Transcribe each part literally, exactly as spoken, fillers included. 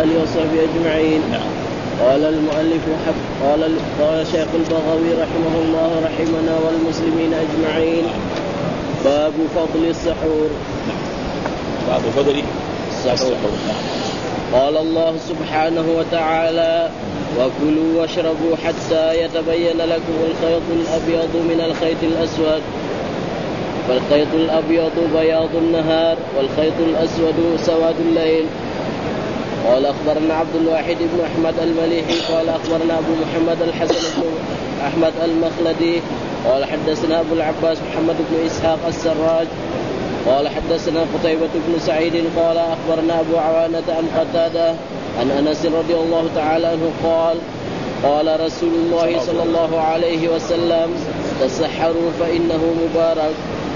آله وصحبه أجمعين. نعم. قال المؤلف قال قال شيخ البغوي رحمه الله رحمنا والمسلمين أجمعين. باب فضل السحور. باب فضل السحور. قال الله سبحانه وتعالى: وكلوا واشربوا حتى يتبين لكم الخيط الأبيض من الخيط الأسود، فالخيط الأبيض بياض النهار والخيط الأسود سواد الليل. قال أخبرنا عبد الواحد بن أحمد المليحي قال أخبرنا أبو محمد الحسن بن أحمد المخلدي قال حدثنا أبو العباس محمد بن إسحاق السراج قال حدثنا قتيبة بن سعيد قال أخبرنا أبو عوانة عن قتادة عن أنس رضي الله تعالى عنه قال: قال رسول الله صلى الله عليه وسلم: تسحروا فإنه مبارك.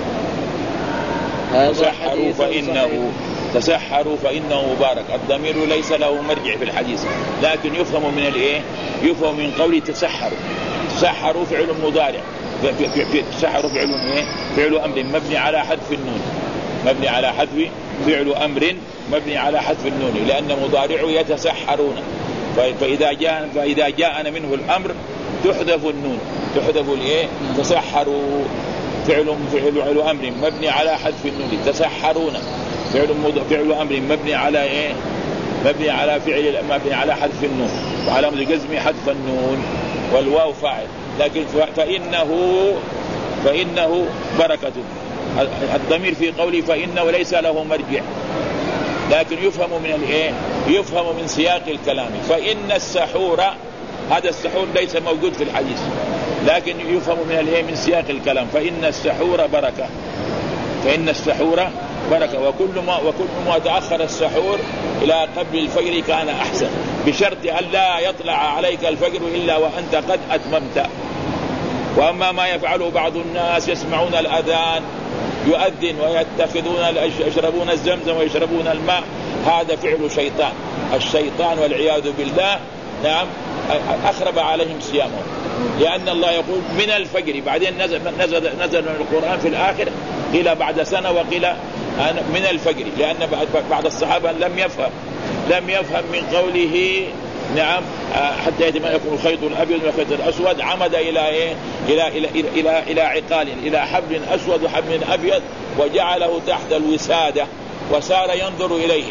تسحروا فإنه تسحروا فإنه مبارك. الضمير ليس له مرجع في الحديث، لكن يفهم من الإيه؟ يفهم من قول تسحروا. تسحروا فعل مضارع، تسحروا فعل إيه؟ فعل أمر مبني على حذف النون، مبني على حذف فعل أمر مبني على حذف النون، لأن مضارعه يتسحرون. فإذا جاء فإذا جاءنا منه الأمر تحذف النون، تحذف الإيه؟ تسحروا فعل فعل أمر مبني على حذف النون، تسحرون فعل فعل أمر مبني على إيه؟ مبني على فعل مبني على حذف النون، وعلامة جزم حذف النون والواو فاعل. لكن فإنه فإنه بركة. الضمير في قوله فإنه ليس له مرجع، لكن يفهم من الإيه؟ يفهم من سياق الكلام. فإن السحور، هذا السحور ليس موجود في الحديث، لكن يفهم من الإيه؟ من سياق الكلام. فإن السحور بركة، فإن السحور بركة، وكل ما وكل ما تأخر السحور إلى قبل الفجر كان أحسن، بشرط أن لا يطلع عليك الفجر إلا وأنت قد أتممت. وأما ما يفعله بعض الناس يسمعون الأذان يؤذن ويتخذون يشربون الزمزم ويشربون الماء، هذا فعل شيطان. الشيطان والعياذ بالله نعم أخرب عليهم صيامهم، لأن الله يقول من الفجر، بعدين نزل نزل نزل من القرآن في الآخر قيل بعد سنة وقيل من الفجر، لأن بعض الصحابة لم يفهم لم يفهم من قوله نعم حتى يتم يكون الخيط الأبيض والخيط الأسود، عمد إلى إيه؟ إلى إلى إلى إلى إلى عقال، إلى حبل أسود وحبل أبيض، وجعله تحت الوسادة وصار ينظر إليه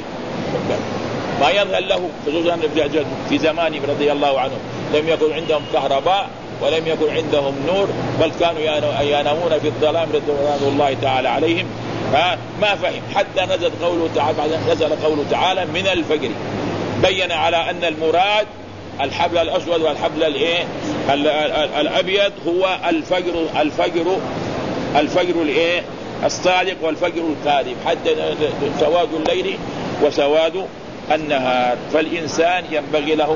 ما يظهر له، خصوصا في زمانه رضي الله عنه لم يكن عندهم كهرباء ولم يكن عندهم نور، بل كانوا ينامون في الظلام رضوان الله تعالى عليهم. ما فهم حتى نزل قوله تعالى نزل قوله تعالى من الفجر، بين على أن المراد الحبل الأسود والحبل الإيه الأبيض هو الفجر الفجر الفجر الإيه الصادق والفجر الكاذب، حتى سواد الليل وسواد النهار. فالإنسان ينبغي له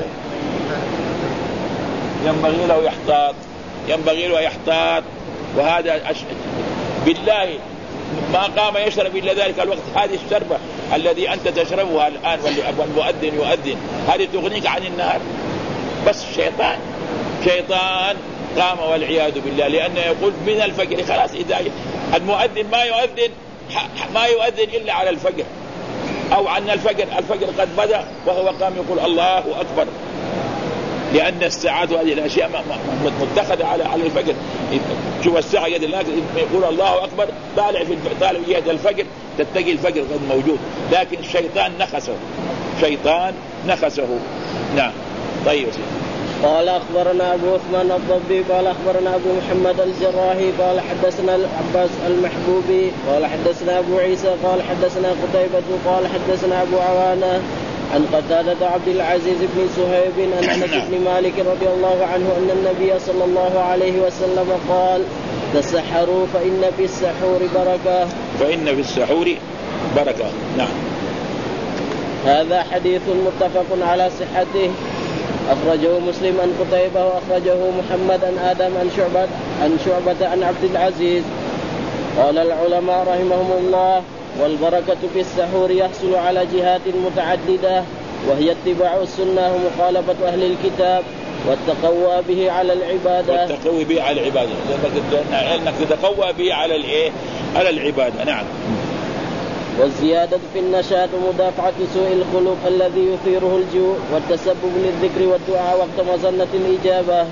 ينبغي له يحتاط ينبغي له يحتاط وهذا بالله ما قام يشرب إلا ذلك الوقت. هذه الشربة الذي أنت تشربها الآن والمؤذن يؤذن، هذه تغنيك عن النهار. بس الشيطان شيطان قام والعياذ بالله، لأنه يقول من الفجر، خلاص إذا المؤذن ما يؤذن ما يؤذن إلا على الفجر أو عن الفجر، الفجر قد بدأ وهو قام يقول الله أكبر، لأن الساعات وهذه الأشياء متخذة على على الفجر. شوف الساعة يد الله يقول الله أكبر، طالع في طالع يد الفجر تتقي الفجر قد موجود، لكن الشيطان نخسه شيطان نخسه. نعم. طيب. قال أخبرنا أبو عثمان الضبي قال أخبرنا أبو محمد الجراحي قال حدثنا العباس المحبوبي قال حدثنا أبو عيسى قال حدثنا قتيبة قال حدثنا أبو عوانة عن قتادة عبد العزيز بن صهيب عن أنس بن مالك رضي الله عنه أن النبي صلى الله عليه وسلم قال: تسحروا فإن في السحور بركة. فإن في السحور بركة. نعم. هذا حديث متفق على صحته، أخرجه مسلم عن قتيبة وأخرجه محمد عن آدم عن شعبة عن شعبة عن عبد العزيز. قال العلماء رحمهم الله: والبركة في السحور يحصل على جهات متعددة، وهي اتباع السنة ومخالفة أهل الكتاب والتقوى به على العبادة. والتقوى به على العبادة، لأنك تتقوى به على الإيه؟ على العبادة. نعم. والزيادة في النشاط ومدافعة سوء الخلق الذي يثيره الجوع والتسبب للذكر والدعاء وقت مظنة الإجابة.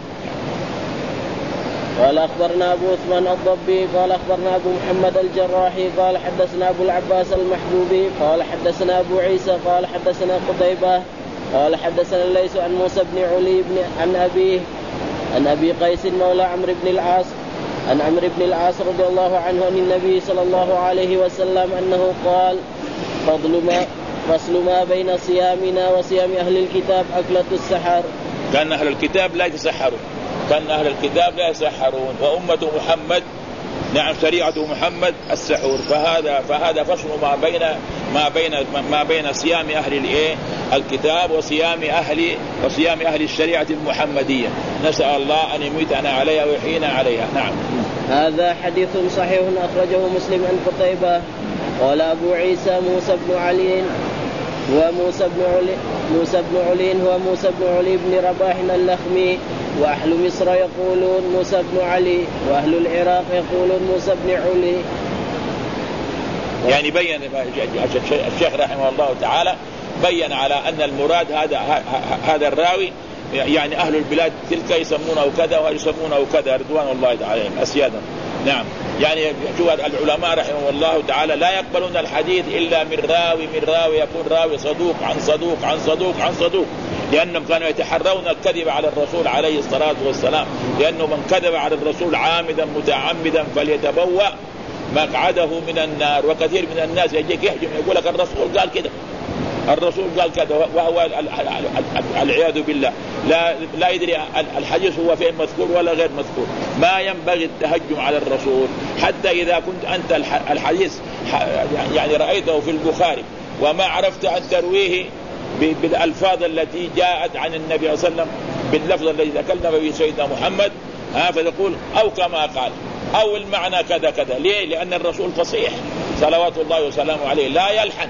قال أخبرنا أبو عثمان الضبي قال أخبرنا أبو محمد الجراحي قال حدثنا أبو العباس المحبوبي قال حدثنا أبو عيسى قال حدثنا قتيبة قال حدثنا ليس عن موسى بن علي بن عن أبيه عن أبي قيس مولى عمرو بن العاص عن عمرو بن العاص رضي الله عنه عن النبي صلى الله عليه وسلم أنه قال فضل ما فصل ما بين صيامنا وصيام أهل الكتاب أكلة السحر. كان أهل الكتاب لا يتسحرون كان أهل الكتاب لا يسحرون وأمة محمد نعم شريعة محمد السحور فهذا فهذا فصل ما بين ما بين ما بين صيام أهل الإيه الكتاب وصيام أهل وصيام أهل الشريعة المحمدية. نسأل الله أن يميتنا عليها ويحيينا عليها. نعم. هذا حديث صحيح أخرجه مسلم عن قتيبة. قال أبو عيسى موسى بن علي هو موسى بن علي موسى بن علي هو موسى بن علي بن رباح اللخمي وأهل مصر يقولون موسى بن علي وأهل العراق يقولون موسى بن علي. يعني بين الشيخ رحمه الله تعالى بين على أن المراد هذا هذا الراوي يعني أهل البلاد تلك يسمونه كذا ويسمونه كذا رضوان الله عليهم أسيادا. نعم. يعني شو العلماء رحمه الله تعالى لا يقبلون الحديث إلا من راوي من راوي يكون راوي صدوق عن صدوق عن صدوق عن صدوق لأنهم كانوا يتحرون الكذب على الرسول عليه الصلاة والسلام لأنه من كذب على الرسول عامدا متعمدا فليتبوأ مقعده من النار. وكثير من الناس يجيك يهجم يقول لك الرسول قال كده الرسول قال كذا وهو العياذ بالله لا لا يدري الحديث هو فين مذكور ولا غير مذكور. ما ينبغي التهجم على الرسول حتى إذا كنت أنت الحديث يعني رأيته في البخاري وما عرفت أن ترويه بالألفاظ التي جاءت عن النبي صلى الله عليه وسلم باللفظ الذي ذكرنا به سيدنا محمد ها فتقول أو كما قال أو المعنى كذا كذا. ليه؟ لأن الرسول فصيح صلوات الله وسلامه عليه لا يلحن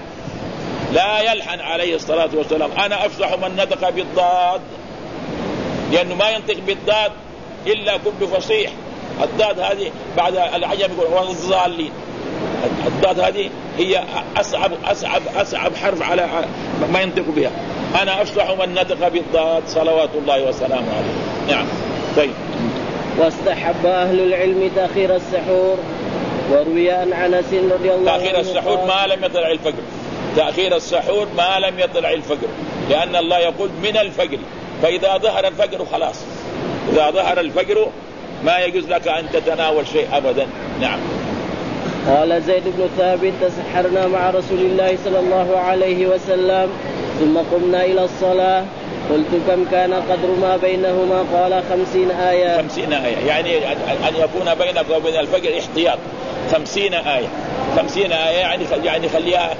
لا يلحن عليه الصلاة والسلام. أنا أفصح من نطق بالضاد لأنه ما ينطق بالضاد إلا كل فصيح. الضاد هذه بعد العجم يقول والضالين الضاد هذه هي أصعب أصعب أصعب حرف على ما ينطق بها. أنا أفصح من نطق بالضاد صلوات الله وسلامه عليه. نعم. طيب. واستحب أهل العلم تأخير السحور وروي عن أنس رضي الله عنه تأخير السحور ما لم يطلع الفجر تأخير السحور ما لم يطلع الفجر لأن الله يقول من الفجر فإذا ظهر الفجر خلاص إذا ظهر الفجر ما يجوز لك أن تتناول شيء أبدا. نعم. قال زيد بن ثابت تسحرنا مع رسول الله صلى الله عليه وسلم ثم قمنا إلى الصلاة قلت كم كان قدر ما بينهما قال خمسين آية. خمسين آية يعني أن يكون بينك وبين الفجر احتياط خمسين آية خمسين آية يعني يعني خليها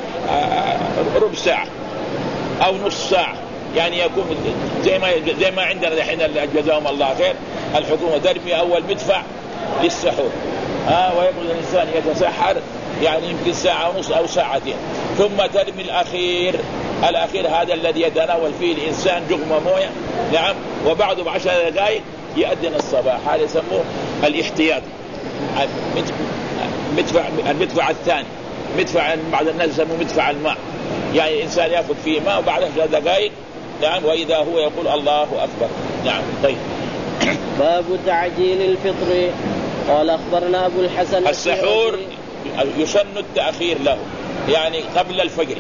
ربع ساعة أو نص ساعة يعني يكون زي ما زي ما عندنا الحين جزاهم الله خير الحكومة ترمي أول مدفع للسحور ها ويقول الإنسان يتسحر يعني يمكن ساعة ونص أو ساعتين ثم ترمي الأخير الأخير هذا الذي يتناول فيه الإنسان جغمة موية. نعم. وبعده بعشر دقائق يأذن الصباح هذا يسموه الاحتياط مدفع المدفع الثاني مدفع بعض الناس يسموه مدفع الماء يعني الإنسان يأخذ فيه ماء وبعد عشر دقائق نعم وإذا هو يقول الله أكبر. نعم. طيب. باب تعجيل الفطر. قال أخبرنا أبو الحسن السحور يسن التأخير له يعني قبل الفجر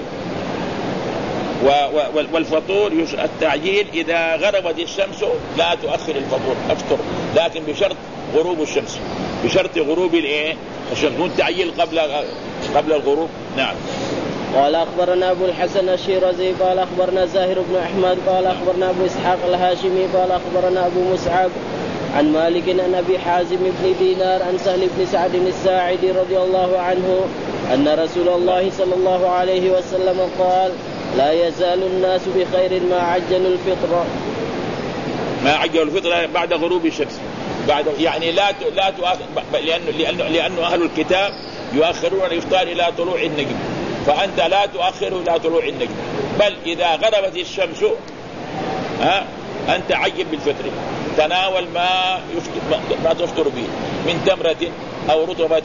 والفطور التعجيل إذا غربت الشمس لا تؤخر الفطور أفطر لكن بشرط غروب الشمس بشرط غروب الإيه الشمس والتعجيل قبل قبل الغروب. نعم. قال أخبرنا أبو الحسن الشيرازي قال أخبرنا زاهر بن أحمد قال أخبرنا أبو إسحاق الهاشمي قال أخبرنا أبو مصعب عن مالك عن أبي حازم بن دينار عن سهل بن سعد الساعدي رضي الله عنه أن رسول الله صلى الله عليه وسلم قال لا يزال الناس بخير ما عجلوا الفطر ما عجلوا الفطر بعد غروب الشمس بعد يعني لا لا تؤخر لأنه لأنه لأنه أهل الكتاب يؤخرون الإفطار إلى طلوع النجم فأنت لا تؤخره إلى طلوع النجم بل إذا غربت الشمس ها أنت عجل بالفطر تناول ما ما تفطر به من تمرة أو رطبة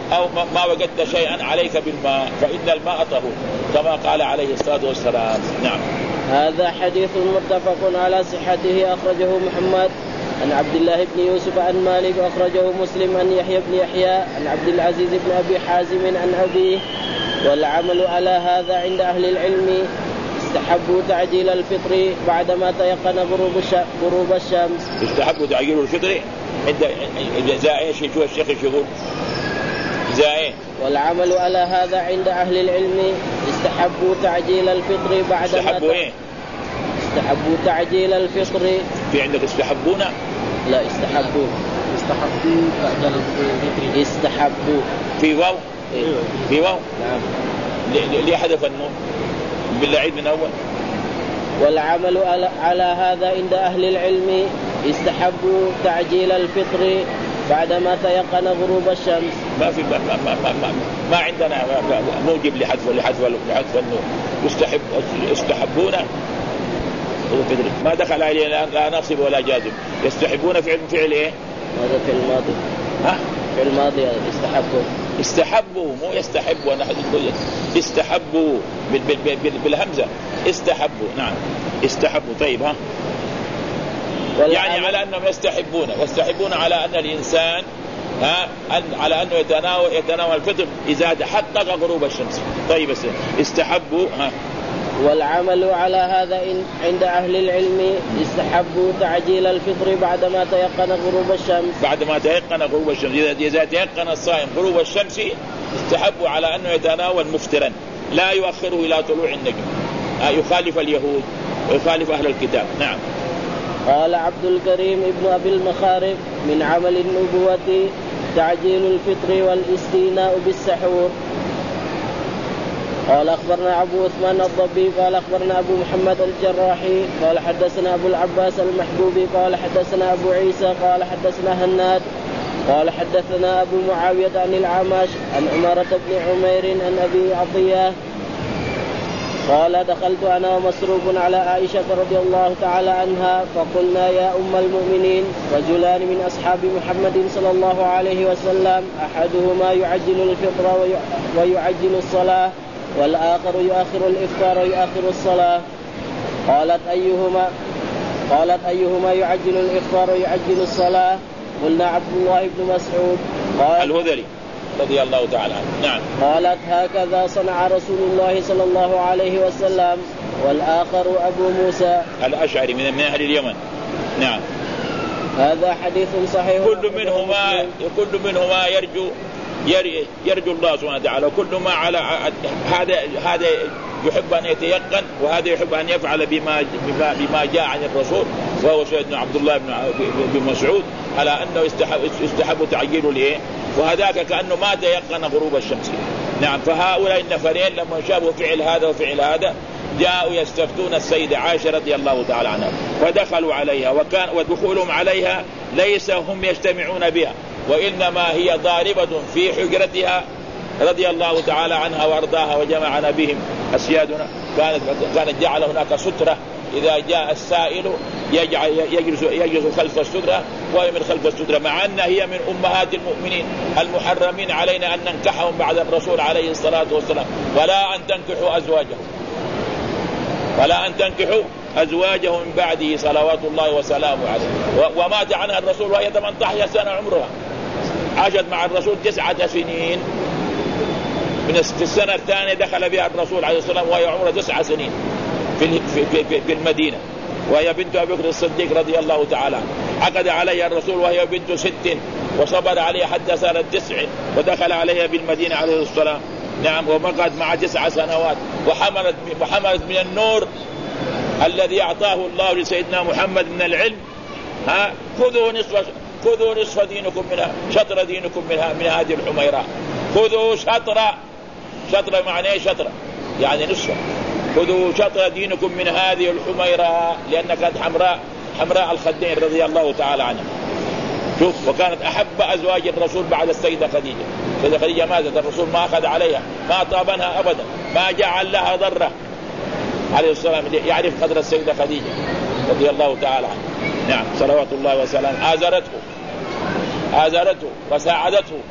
أو ما وجدت شيئا عليك بالماء فإن الماء طهور كما قال عليه الصلاة والسلام. نعم. هذا حديث متفق على صحته أخرجه محمد عن عبد الله بن يوسف عن مالك أخرجه مسلم عن يحيى بن يحيى عن عبد العزيز بن أبي حازم عن أبيه. والعمل على هذا عند أهل العلم استحبوا تعجيل الفطر بعدما تيقن غروب الشمس. استحبوا تعجيل الفطر عند إذا إيش شو الشيخ يقول إذا إيه. والعمل على هذا عند أهل العلم استحبوا تعجيل الفطر بعدما استحبوا إيه؟ استحبوا تعجيل الفطر. في عندك استحبون؟ لا استحبوا استحبوا تعجيل الفطر. استحبوا في واو. إيه؟ في واو. نعم. ليه حذف النون؟ بالله عيد من أول. والعمل على هذا عند أهل العلم استحبوا تعجيل الفطر بعدما تيقن غروب الشمس. ما في ما ما ما, ما, ما عندنا موجب لحذف لحذف لحذف النون. يستحب استحبون ما دخل عليه لا ناصب ولا جازم. يستحبون فعل فعل ايه؟ هذا في الماضي. ها؟ في الماضي استحبوا. استحبوا مو يستحبوا. أنا حدث استحبوا بالهمزة استحبوا. نعم استحبوا. طيب ها يعني على أنهم يستحبون يستحبون على أن الإنسان ها أن على أنه يتناول يتناول الفطر إذا تحقق غروب الشمس. طيب بس استحبوا ها. والعمل على هذا عند أهل العلم استحبوا تعجيل الفطر بعدما تيقن غروب الشمس. بعدما تيقن غروب الشمس إذا تيقن الصائم غروب الشمس استحبوا على أنه يتناول مفطرا لا يؤخره إلى طلوع النجم يخالف اليهود ويخالف أهل الكتاب. نعم. قال عبد الكريم ابن أبي المخارف من عمل النبوة تعجيل الفطر والاستيناء بالسحور. قال أخبرنا أبو عثمان الضبي قال أخبرنا أبو محمد الجراحي قال حدثنا أبو العباس المحبوبي قال حدثنا أبو عيسى قال حدثنا هناد قال حدثنا أبو معاوية عن العمش عن عمارة بن عمير عن أبي عطية قال دخلت أنا ومسروق على عائشة رضي الله تعالى عنها فقلنا يا أم المؤمنين رجلان من أصحاب محمد صلى الله عليه وسلم أحدهما يعجل الفطر ويعجل الصلاة والآخر يؤخر الإفطار ويؤخر الصلاة. قالت أيهما قالت أيهما يعجل الإفطار ويعجل الصلاة؟ قلنا عبد الله بن مسعود. قال الهذلي رضي الله تعالى عنه. نعم. قالت هكذا صنع رسول الله صلى الله عليه وسلم. والآخر أبو موسى الأشعري من أهل اليمن. نعم. هذا حديث صحيح. كل منهما كل منهما يرجو يرجو الله سبحانه وتعالى. كل ما على هذا هذا يحب أن يتيقن وهذا يحب أن يفعل بما بما, بما جاء عن الرسول وهو سيدنا عبد الله بن مسعود على أنه يستحب يستحب تعجيل الإيه وهذاك كأنه ما تيقن غروب الشمس. نعم. فهؤلاء النفرين لما شافوا فعل هذا وفعل هذا جاءوا يستفتون السيدة عائشة رضي الله تعالى عنها ودخلوا عليها وكان ودخولهم عليها ليس هم يجتمعون بها وإنما هي ضاربة في حجرتها رضي الله تعالى عنها وارضاها وجمعنا بهم أسيادنا. كانت كانت جعل هناك سترة إذا جاء السائل يجعل يجلس يجلس خلف السترة وهي من خلف السترة مع أن هي من أمهات المؤمنين المحرمين علينا أن ننكحهم بعد الرسول عليه الصلاة والسلام ولا أن تنكحوا أزواجهم ولا أن تنكحوا أزواجه من بعده صلوات الله وسلامه عليه. ومات عنها الرسول وهي ثمانية عشر سنة عمرها عاشت مع الرسول تسعة سنين. من السنة الثانية دخل بها الرسول عليه الصلاة والسلام وهي عمرها تسع سنين في في في المدينة وهي بنت أبي بكر الصديق رضي الله تعالى عنه. عقد عليها الرسول وهي بنت ست وصبر عليها حتى صارت تسع ودخل عليها بالمدينة عليه الصلاة. نعم. ومقعد مع تسع سنوات وحملت وحملت من النور الذي أعطاه الله لسيدنا محمد من العلم. ها خذوا نصف خذوا نصف دينكم منها شطر دينكم منها من هذه الحميراء. خذوا شطر شطر معناه شطر يعني نصف. خذوا شطر دينكم من هذه الحميراء لأنها كانت حمراء حمراء الخدين رضي الله تعالى عنها. شوف وكانت أحب أزواج الرسول بعد السيدة خديجة. السيدة خديجة ماتت الرسول ما أخذ عليها ما طابنها أبدا ما جعل لها ضرة عليه السلام. يعرف قدر السيدة خديجة رضي الله تعالى عنها. نعم صلوات الله وسلامه. آزرته آزرته وساعدته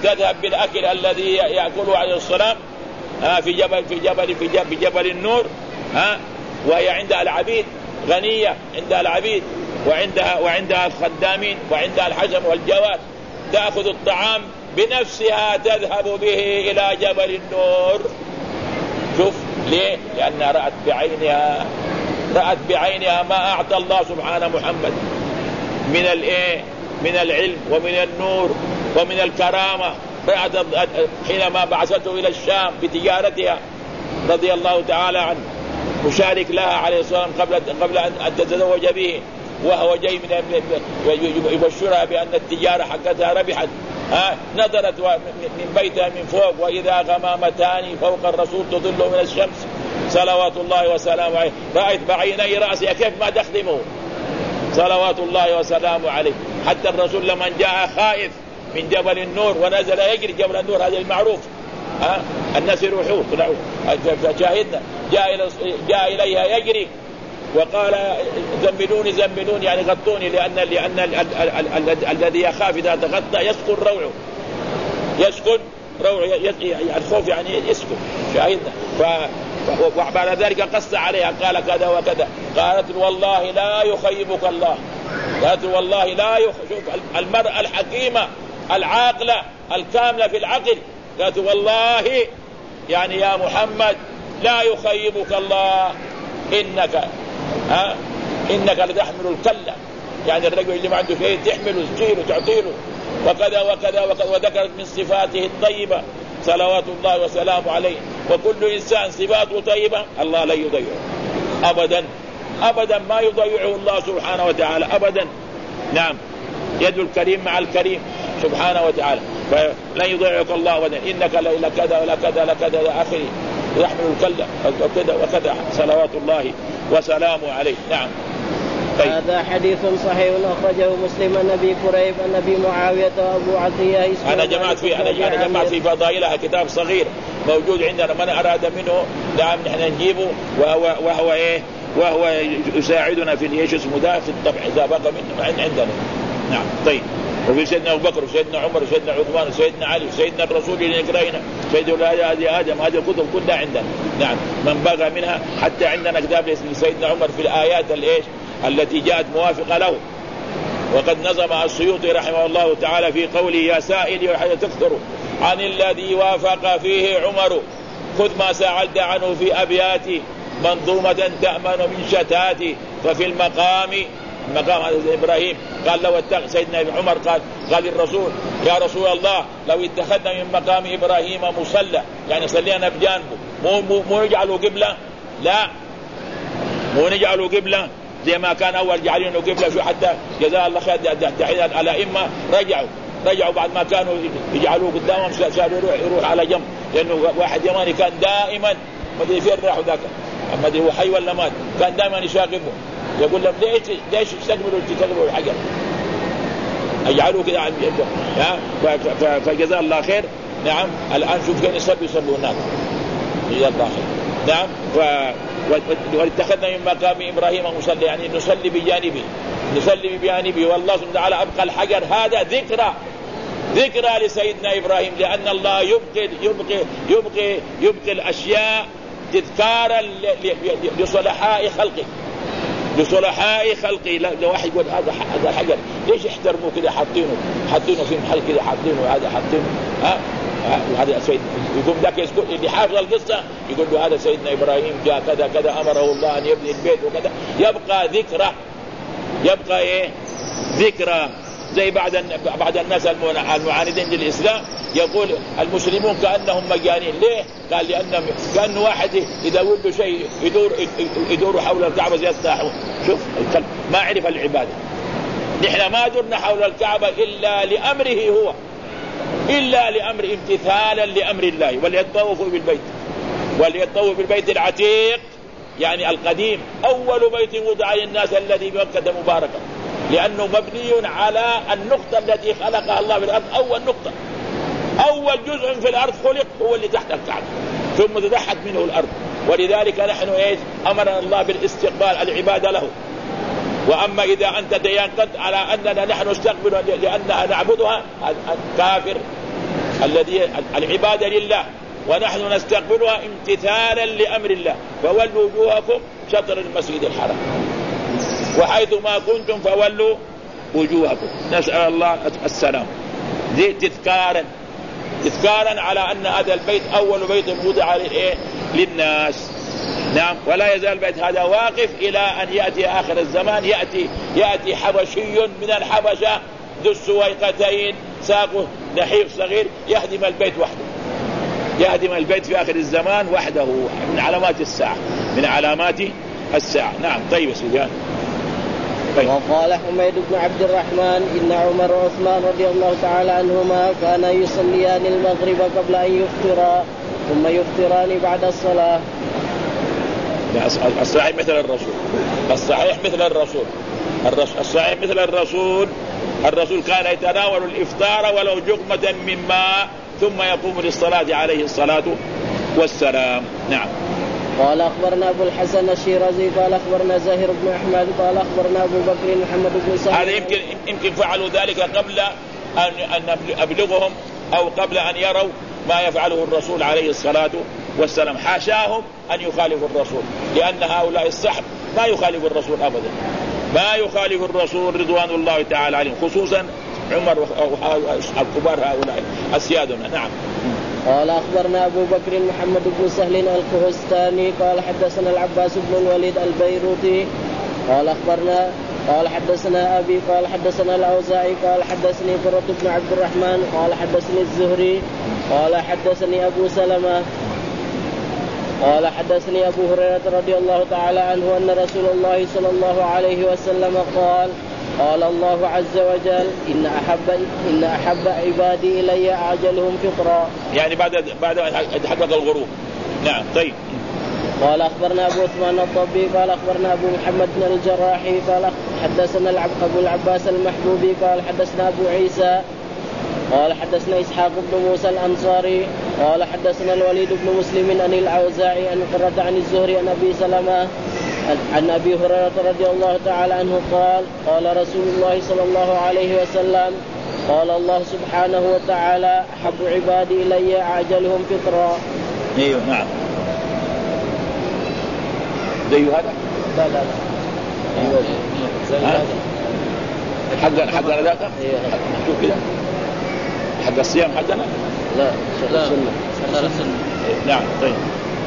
تذهب بالأكل الذي يأكله عليه السلام في جبل في جبل في جبل, في جبل النور ها، وهي عندها العبيد غنية، عندها العبيد وعندها وعندها الخدامين وعندها الحشم والجواد، تأخذ الطعام بنفسها تذهب به إلى جبل النور. شوف ليه؟ لأنها رأت بعينها رأت بعينها ما أعطى الله سبحانه محمد من الإيه من العلم ومن النور ومن الكرامة. حينما بعثته إلى الشام بتجارتها رضي الله تعالى عنه، مشارك لها عليه الصلاة والسلام قبل قبل أن تتزوج به، وهو جاي من يبشرها بأن التجارة حقتها ربحت. ها نظرت من بيتها من فوق وإذا غمامتان فوق الرسول تظل من الشمس صلوات الله وسلامه عليه، رأيت بعيني رأسها كيف ما تخدمه صلوات الله وسلامه عليه. حتى الرسول لما جاء خائف من جبل النور ونزل يجري جبل النور، هذا المعروف، ها الناس يروحوا طلعوا، فشاهدنا جاء إلى جاء إليها يجري وقال زملوني زملوني يعني غطوني، لأن لأن الذي يخاف إذا تغطى يسكن روعه، يسكن روعه الخوف يعني يسكن. شاهدنا وبعد ذلك قص عليها قال كذا وكذا، قالت والله لا يخيبك الله، قالت والله لا يخ... شوف المرأة الحكيمة العاقلة الكاملة في العقل، قالت والله يعني يا محمد لا يخيبك الله، إنك ها إنك لتحمل الكلة، يعني الرجل اللي ما عنده شيء تحمله تشيله تعطيله وكذا وكذا وكذا، وذكرت من صفاته الطيبة صلوات الله وسلامه عليه. وكل إنسان صفاته طيبة الله لا يضيعه أبدا أبدا، ما يضيعه الله سبحانه وتعالى أبدا. نعم يد الكريم مع الكريم سبحانه وتعالى، فلا يضيعك الله أبدا، إنك لا كذا ولا كذا ولا كذا إلى آخره، يحمل الكلة وكذا وكذا صلوات الله وسلامه عليه. نعم طيب. هذا حديث صحيح أخرجه مسلم عن أبي كريب عن أبي معاوية وأبو عطية. أنا جمعت في أنا أنا جمعت في فضائلها كتاب صغير موجود عندنا، من أراد منه نعم نحن نجيبه، وهو وهو إيه وهو يساعدنا في ايش اسمه ده في الطبع إذا بقى منه عندنا. نعم طيب. وفي سيدنا أبو بكر وسيدنا عمر وسيدنا عثمان وسيدنا علي وسيدنا الرسول اللي نقرأنا سيدنا هذه آدم، هذه الكتب كلها عندنا. نعم من بقى منها، حتى عندنا كتاب لسيدنا عمر في الآيات الإيش التي جاءت موافقة له، وقد نظم السيوطي رحمه الله تعالى في قوله يا سائلي وحتى تكثر عن الذي وافق فيه عمر، خذ ما سألت عنه في أبياتي منظومة تأمن من شتاتي. ففي المقام مقام إبراهيم قال لو سيدنا عمر قال قال الرسول يا رسول الله لو اتخذنا من مقام إبراهيم مصلى، يعني صلينا بجانبه، مو مو مو نجعله قبلة، لا مو نجعله قبلة زي ما كان أول جعلينه قبلة، شو حتى جزاه الله خير دحين الأئمة رجعوا رجعوا بعد ما كانوا يجعلوه قدامهم صاروا يروح يروح على جنب، لأنه واحد يماني كان دائما ما ادري فين راحوا ذاك، ما ادري هو حي ولا مات، كان دائما يشاغبه يقول لهم ليش ليش تستقبلوا تستقبلوا الحجر، يجعلوه كذا عن ها، فجزاه الله خير. نعم الآن شوف كان يصلي يصلوا هناك جزاه الله خير. نعم واتخذنا من مقام إبراهيم مصلى، يعني نصلي بجانبه نصلي بجانبه، والله سبحانه وتعالى أبقى الحجر هذا ذكرى ذكرى لسيدنا إبراهيم، لأن الله يبقي يبقي يبقي يبقي الأشياء تذكارا لصلحاء خلقه لصلحاء خلقه. لو واحد يقول هذا هذا حجر ليش يحترموه كذا، حاطينه حاطينه في محل كذا، حاطينه هذا حاطينه ها وهذا سيد يقوم ذاك يسكت اللي حافظ القصة يقول له هذا سيدنا إبراهيم جاء كذا كذا أمره الله أن يبني البيت وكذا، يبقى ذكرى يبقى إيه ذكرى. زي بعد بعد الناس المعاندين للإسلام يقول المسلمون كأنهم مجانين، ليه؟ قال لأن كأنه واحد إذا ولده شيء يدور يدور حول الكعبة زي الطاحون. شوف ما عرف العبادة، نحن ما درنا حول الكعبة إلا لأمره هو، إلا لأمر امتثالا لأمر الله. وليطوفوا بالبيت وليطوفوا بالبيت العتيق يعني القديم، أول بيت وضع للناس الذي بمكة مباركة، لأنه مبني على النقطة التي خلقها الله في الأرض. أول نقطة أول جزء في الأرض خلق هو اللي تحت الكعبة، ثم تضحت منه الأرض. ولذلك نحن إيش أمرنا الله بالاستقبال العبادة له. وأما إذا أنت تيقنت على أننا نحن نستقبل لأننا نعبدها، الكافر الذي العبادة لله ونحن نستقبلها امتثالا لأمر الله. فولوا وجوهكم شطر المسجد الحرام وحيث ما كنتم فولوا وجوهكم. نسأل الله السلام. دي تذكارا تذكارا على أن هذا البيت أول بيت وضع للناس. نعم. ولا يزال البيت هذا واقف إلى أن يأتي آخر الزمان. يأتي يأتي حبشي من الحبشة ذو السويقتين ساقه نحيف صغير يهدم البيت وحده، يهدم البيت في آخر الزمان وحده. من علامات الساعة، من علامات الساعة. نعم. طيب يا سيدي. طيب. وقال حميد بن عبد الرحمن إن عمر وعثمان رضي الله تعالى عنهما كانا يصليان المغرب قبل أن يفطرا ثم يفطران بعد الصلاة. الصحيح مثل الرسول، الصحيح مثل الرسول، الصحيح مثل الرسول. الرسول كان يتناول الإفطار ولو جقمة من ماء ثم يقوم للصلاة عليه الصلاة والسلام. نعم. قال أخبرنا أبو الحسن الشيرازي قال أخبرنا زاهر بن أحمد قال أخبرنا أبو بكر محمد بن سعد. هذا يمكن يمكن فعلوا ذلك قبل أن أن أبلغهم أو قبل أن يروا ما يفعله الرسول عليه الصلاة والسلام. حاشاهم أن يخالفوا الرسول، لأن هؤلاء الصحب ما يخالف الرسول أبدا، ما يخالف الرسول رضوان الله تعالى عليهم، خصوصا عمر والكبار هؤلاء أسيادنا. نعم. قال أخبرنا أبو بكر محمد بن سهل الكهستاني قال حدثنا العباس بن الوليد البيروتي قال أخبرنا قال حدثنا أبي قال حدثنا الأوزاعي قال حدثني قرة بن عبد الرحمن قال حدثني الزهري قال حدثني أبو سلمة قال حدثني أبو هريرة رضي الله تعالى عنه أن رسول الله صلى الله عليه وسلم قال قال الله عز وجل إن أحب إن أحب عبادي إلي أعجلهم فطرا، يعني بعد بعد أن حقق الغروب. نعم. طيب. قال أخبرنا أبو عثمان الطبي قال أخبرنا أبو محمد بن الجراحي قال حدثنا أبو العباس المحبوبي قال حدثنا أبو عيسى قال حدثنا إسحاق بن موسى الأنصاري قال حدثنا الوليد بن مسلم عن الأوزاعي عن قرة عن الزهري عن أبي سلمة عن أبي هريرة رضي الله تعالى عنه قال قال رسول الله صلى الله عليه وسلم قال الله سبحانه وتعالى أحب عبادي إلي أعجلهم فطرا. ايوه. نعم. زي هذا؟ لا لا لا. ايوه زي هذا. حقنا حقنا ذاك؟ شوف كده حق الصيام حقنا؟ لا شهر السنة. شهر السنة. نعم. طيب.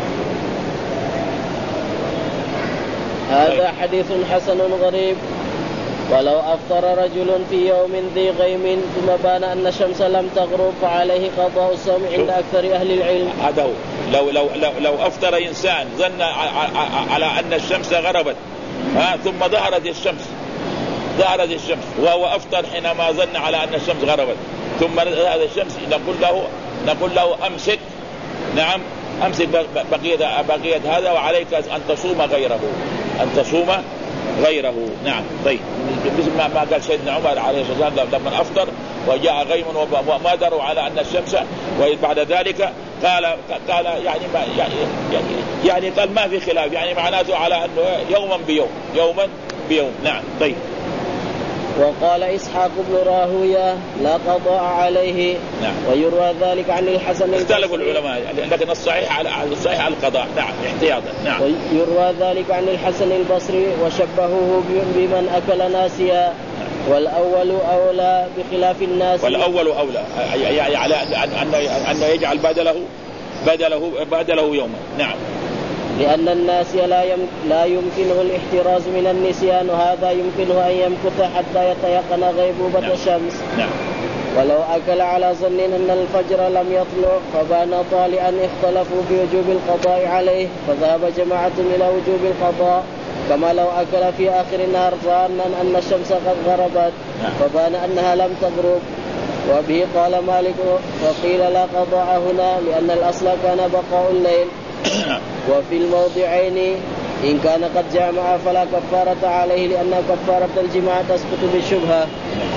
هذا حديث حسن غريب. ولو أفطر رجل في يوم ذي غيم ثم بان أن الشمس لم تغرب فعليه قضاء الصوم عند أكثر أهل العلم. هذا هو. لو لو لو لو أفطر إنسان ظن على أن الشمس غربت ها ثم ظهرت الشمس ظهرت الشمس وهو أفطر حينما ظن على أن الشمس غربت ثم هذا الشمس نقول له نقول له أمسك. نعم. أمسك بقية بقية هذا وعليك أن تصوم غيره أن تصوم غيره. نعم. طيب. مثل ما قال سيدنا عمر عليه الصلاة والسلام لما أفطر وجاء غيم وما دروا على أن الشمس وبعد ذلك قال قال يعني ما يعني يعني يعني قال ما في خلاف، يعني معناته على أنه يوما بيوم يوما بيوم. نعم. طيب. وقال إسحاق بن راهوية لا قضاء عليه. نعم. ويروى ذلك عن الحسن البصري. اختلفوا العلماء لكن الصحيح على الصحيح على القضاء. نعم. احتياطا. نعم. ويروى ذلك عن الحسن البصري وشبهوه بمن أكل ناسيا. والأول أولى بخلاف الناس. والأول أولى يعني على أن أن يجعل بدله بدله بدله يوما. نعم. لأن الناس لا لا يمكنه الاحتراز من النسيان وهذا يمكنه أن يمكث حتى يتيقن غيبوبة نعم. الشمس. نعم. ولو أكل على ظن أن الفجر لم يطلع فبان طالعا اختلفوا بوجوب القضاء عليه فذهب جماعة إلى وجوب القضاء كما لو أكل في آخر النهار ظانا أن الشمس قد غربت نعم. فبان أنها لم تغرب. وبه قال مالك وقيل لا قضاء هنا لأن الأصل كان بقاء الليل. وفي الموضعين إن كان قد جامع فلا كفارة عليه لأن كفارة الجماع تسقط بالشبهة.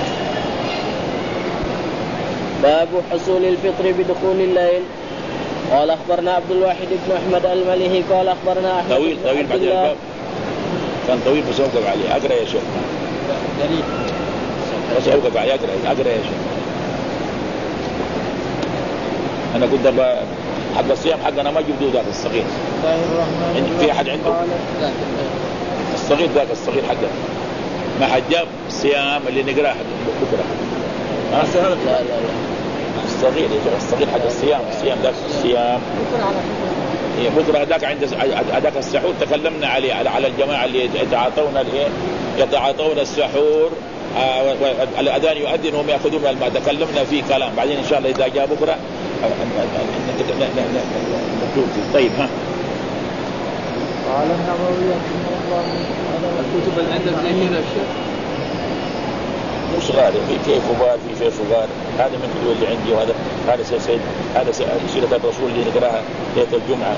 باب حصول الفطر بدخول الليل. قال أخبرنا عبد الواحد بن أحمد المليهي قال أخبرنا أحمد طويل طويل بعد الباب كان طويل بس أوقف عليه. أقرأ يا شيخ. بس أوقف عليه. أقرأ أقرأ يا شيخ. أنا قلت حق الصيام حقنا ما جبدوا ذاك الصغير. في أحد عنده الصغير ذاك الصغير حقه ما حجاب الصيام اللي نقرأه بكرة. ها لا لا لا الصغير الصغير حق الصيام الصيام ذاك الصيام هي بكرة ذاك عند ذاك السحور تكلمنا عليه على الجماعة اللي يتعاطون الايه يتعاطون السحور. آه الأذان يؤذن وهم يأخذون الماء تكلمنا فيه كلام بعدين إن شاء الله إذا جاء بكرة نكتب فيه. طيب ها قال النووي رحمه الله الكتب اللي عندك زي كذا الشيخ مو صغار في كيف كبار في شيء صغار. هذا من الكتب اللي عندي وهذا هذا سيد هذا سيرة الرسول اللي نقراها ليلة الجمعة.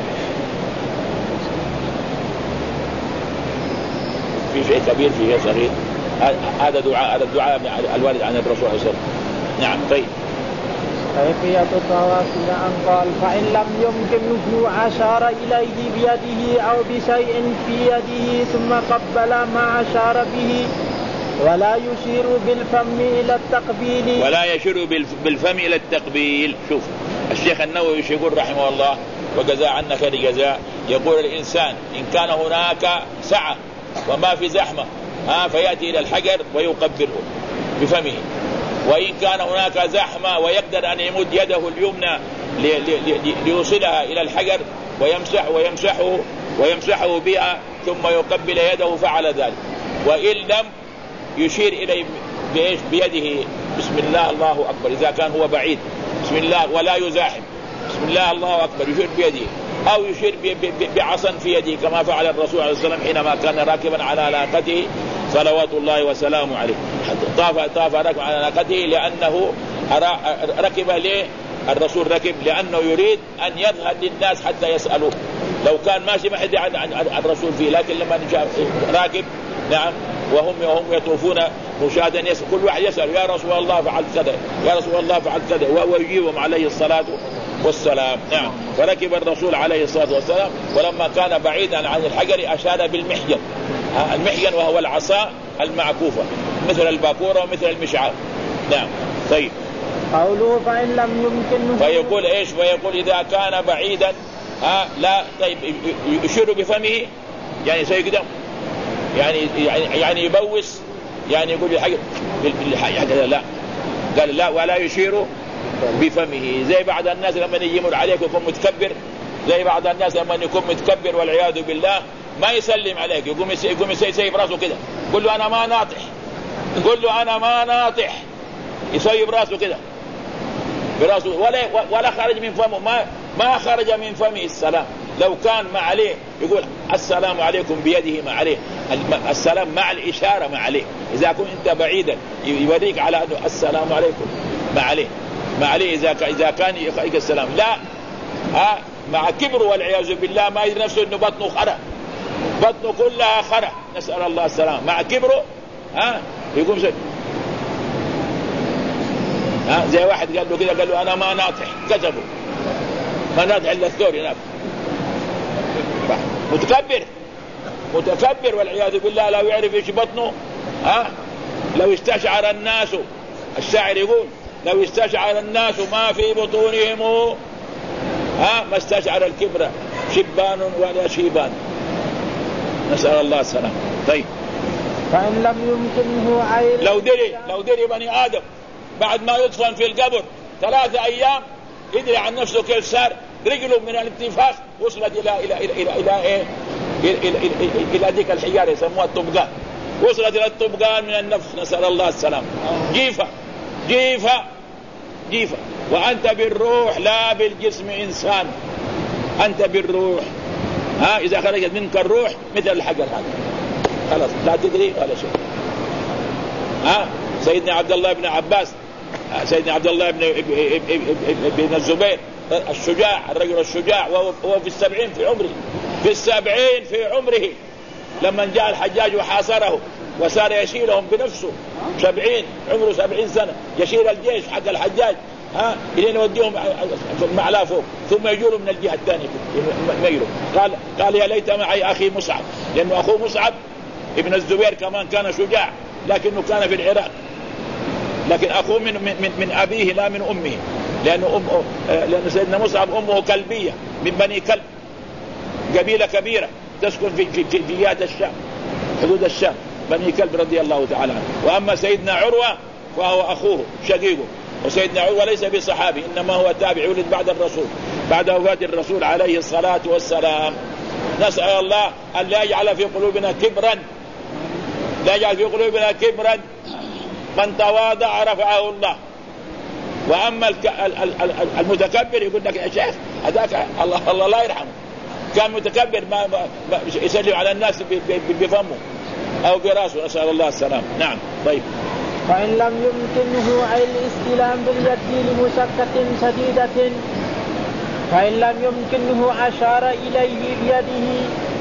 في شيء كبير في شيء صغير. هذا دعاء هذا الدعاء الوارد عن الرسول صلى الله عليه وسلم. نعم. طيب كيفية الطواف أن قال فإن لم يمكنه أشار إليه بيده أو بشيء في يده ثم قبل ما أشار به ولا يشير بالفم إلى التقبيل ولا يشير بالفم إلى التقبيل. شوف الشيخ النووي يقول رحمه الله وجزاء عنا خير جزاء يقول الإنسان إن كان هناك سعة وما في زحمة ها فيأتي إلى الحجر ويقبله بفمه. وإن كان هناك زحمة ويقدر أن يمد يده اليمنى ليوصلها إلى الحجر ويمسح ويمسحه ويمسحه بها ثم يقبل يده فعل ذلك. وإن لم يشير إليه بيده بسم الله الله أكبر إذا كان هو بعيد بسم الله ولا يزاحم بسم الله الله أكبر يشير بيده أو يشير بعصا في يده كما فعل الرسول عليه الصلاة والسلام حينما كان راكبا على ناقته صلوات الله وسلامه عليه. طاف طاف راكبا على ناقته لأنه ركب ليه الرسول ركب لأنه يريد أن يظهر للناس حتى يسألوه. لو كان ماشي ما حد عن عن الرسول فيه لكن لما جاء راكب نعم وهم وهم يطوفون مشاهدا يسأل كل واحد يسأل يا رسول الله فعلت كذا يا رسول الله فعلت كذا وهو يجيبهم عليه الصلاة والسلام. نعم. فركب الرسول عليه الصلاة والسلام ولما كان بعيدا عن الحجر أشار بالمحجن. المحجن وهو العصا المعكوفة مثل الباكورة ومثل المشعار. نعم. طيب قوله فإن لم يمكنه فيقول إيش فيقول إذا كان بعيدا ها لا طيب يشير بفمه يعني سيقدم يعني يعني يعني يبوس يعني يقول الحجر بالحجر لا قال لا ولا يشير بفمه زي بعض الناس لما يمر عليك يكون متكبر زي بعض الناس لما يكون متكبر والعياذ بالله ما يسلم عليك يقوم يقوم يسيب راسه كده يقول له أنا ما ناطح يقول له أنا ما ناطح يسيب راسه كده براسه ولا ولا خرج من فمه ما ما خرج من فمه السلام. لو كان ما عليه يقول السلام عليكم بيده ما عليه السلام مع الإشارة ما عليه. إذا كنت أنت بعيدا يوريك على أنه السلام عليكم ما عليه ما عليه إذا إذا كان يخيك السلام لا ها مع كبر والعياذ بالله ما يدري نفسه إنه بطنه خرى بطنه كلها خرى نسأل الله السلام مع كبره ها يقوم زي ها زي واحد قال له كده قال له أنا ما ناطح كذبه ما ناطح إلا الثور هناك متكبر متكبر والعياذ بالله لو يعرف ايش بطنه ها لو استشعر الناس الشاعر يقول لو استشعر الناس ما في بطونهم ها ما استشعر الكبر شبان ولا شيبان نسأل الله السلام. طيب فإن لم يمكنه عين لو دري لو دري بني آدم بعد ما يدفن في القبر ثلاثة أيام يدري عن نفسه كيف صار رجله من الانتفاخ وصلت إلى إلى إلى إلى إلى إيه إلى إلى, إلى, إلى ذيك الحجارة يسموها الطبقان وصلت إلى الطبقان من النفخ نسأل الله السلام. جيفة جيفة جيفة وأنت بالروح لا بالجسم إنسان أنت بالروح ها إذا خرجت منك الروح مثل الحجر هذا خلاص لا تدري ولا شيء. ها سيدنا عبد الله بن عباس سيدنا عبد الله بن بن الزبير الشجاع الرجل الشجاع وهو في السبعين في عمره في السبعين في عمره لما جاء الحجاج وحاصره وصار يشيلهم بنفسه سبعين عمره سبعين سنة يشيل الجيش حق الحجاج ها إلين يوديهم معلا فوق ثم يجولوا من الجهة الثانية ميلوا قال قال يا ليت معي أخي مصعب لأنه أخوه مصعب ابن الزبير كمان كان شجاع لكنه كان في العراق لكن أخوه من, من, من أبيه لا من أمه لأنه أم لأن سيدنا مصعب أمه كلبية من بني كلب، قبيلة كبيرة تسكن في في جهات الشام، حدود الشام، بني كلب رضي الله تعالى عنه. وأما سيدنا عروة فهو أخوه شقيقه، وسيدنا عروة ليس بصحابي، إنما هو تابع ولد بعد الرسول، بعد وفاة الرسول عليه الصلاة والسلام. نسأل الله أن لا يجعل في قلوبنا كبرا، لا يجعل في قلوبنا كبرا، من تواضع رفعه الله. وأما المتكبر يقول لك يا شيخ هذاك الله, الله لا يرحمه، كان متكبر ما, ما يسلم على الناس بفمه أو براسه، نسأل الله السلام. نعم. طيب. فإن لم يمكنه أي الاستلام باليد لمشقة شديدة، فإن لم يمكنه أشار إليه بيده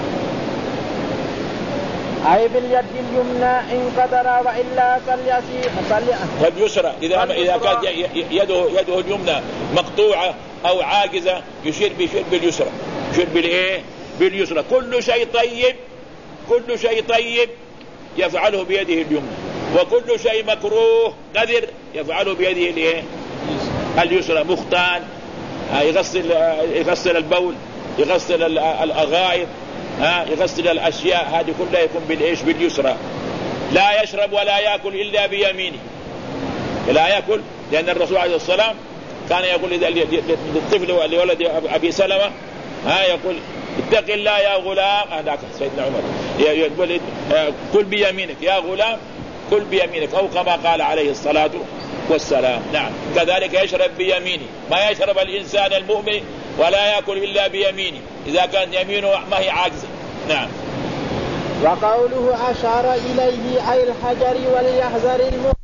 أي باليد اليمنى إن قدر، وإلا فاليسرى إذا إذا كانت يده يده اليمنى مقطوعة أو عاجزة يشير بيشير باليسرى، يشير بالإيه؟ باليسرى. كل شيء طيب، كل شيء طيب يفعله بيده اليمنى، وكل شيء مكروه قدر يفعله بيده الإيه؟ اليسرى. مختان يغسل يغسل البول، يغسل الأغائط، ها يغسل الأشياء هذه كلها يكون بالإيش؟ باليسرى. لا يشرب ولا يأكل إلا بيمينه، لا يأكل، لأن الرسول عليه السلام كان يقول للطفل لولد أبي سلمة ها يقول اتق الله يا غلام، هذاك سيدنا عمر يقول كل بيمينك يا غلام، كل بيمينك، أو كما قال عليه الصلاة والسلام. نعم. كذلك يشرب بيمينه، ما يشرب الإنسان المؤمن ولا يأكل إلا بيمينه إذا كان يمينه ما هي عاجزة. نعم. وقوله أشار إليه أي الحجر وليحذر المحدث